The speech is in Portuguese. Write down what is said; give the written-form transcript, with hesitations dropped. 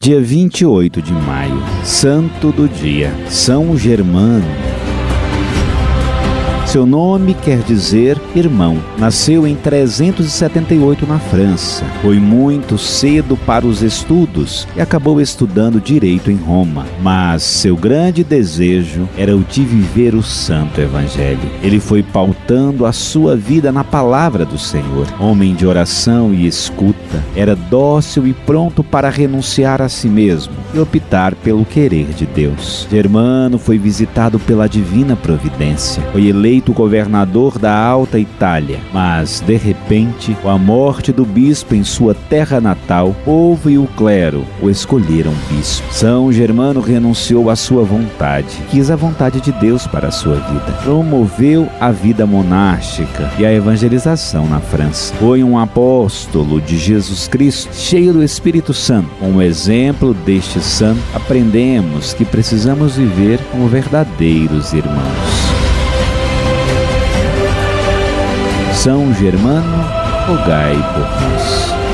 Dia 28 de maio, Santo do Dia, São Germano. Seu nome quer dizer irmão. Nasceu em 378 na França. Foi muito cedo para os estudos e acabou estudando direito em Roma. Mas seu grande desejo era o de viver o Santo Evangelho. Ele foi pautando a sua vida na palavra do Senhor. Homem de oração e escuta, era dócil e pronto para renunciar a si mesmo e optar pelo querer de Deus. Germano foi visitado pela divina providência. Foi eleito governador da Alta Itália, mas, de repente, com a morte do bispo em sua terra natal, o povo e o clero o escolheram bispo. São Germano renunciou à sua vontade, quis a vontade de Deus para a sua vida. Promoveu a vida monástica e a evangelização na França. Foi um apóstolo de Jesus Cristo, cheio do Espírito Santo. Com o exemplo deste santo, aprendemos que precisamos viver como verdadeiros irmãos. São Germano, rogai por nós.